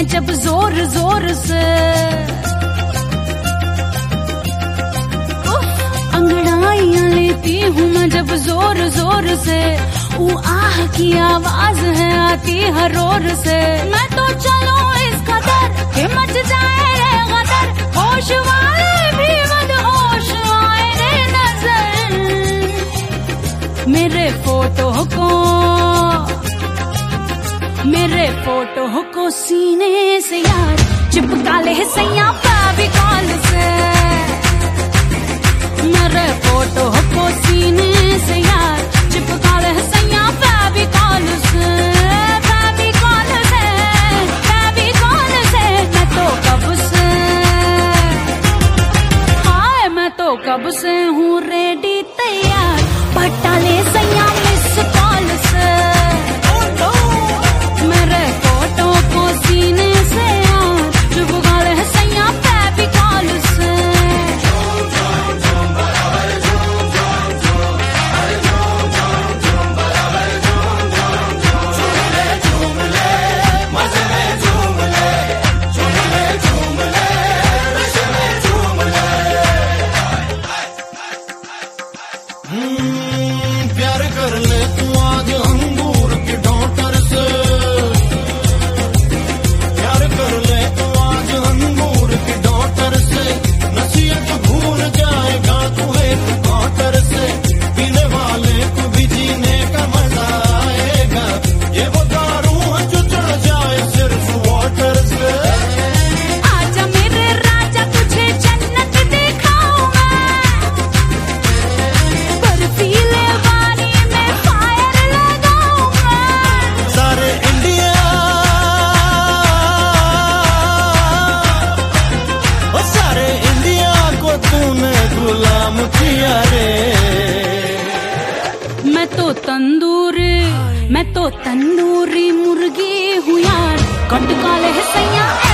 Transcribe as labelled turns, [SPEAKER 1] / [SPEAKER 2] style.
[SPEAKER 1] मैं जब जोर जोर से, अंगड़ाइयां लेती हूँ मैं जब जोर जोर से, वो आह की आवाज है आती हर ओर से। मैं तो चलो इस कदर कि मच जाए रे गदर, होश वाले भी मदहोश आए रे नजर। मेरे फोटो को सीने से यार चिपका ले सैया फेविकॉल से। मेरे फोटो को सीने से यार चिपका ले सैया फेविकॉल से, फेविकॉल से, फेविकॉल से। मैं तो कब से, हाय मैं तो कब से हूँ रेडी तैयार, पटा ले सैया मिस कॉल से। मेरे फोटो को सीने से यार चिपका ले सैया फेविकॉल से।
[SPEAKER 2] प्यार कर ले तू आज अंगूर की डॉटर से, प्यार कर ले तू आज अंगूर की डॉटर से। नसीहत भूल जाएगा तू एक क्वार्टर से, पीने वाले को भी जीने का मजा आएगा। ये वो दारू है जो चढ़ जाए सिर्फ वाटर से।
[SPEAKER 1] आजा मेरे राजा तुझे जन्नत दिखाऊं मैं, बर्फीले वारी में फायर लगाऊं मैं।
[SPEAKER 2] सारे इंडिया, ओ सारे इंडिया को तूने गुलाम किया रे।
[SPEAKER 1] मैं तो तंदूरी मुर्गी हूँ यार, कट काले सैया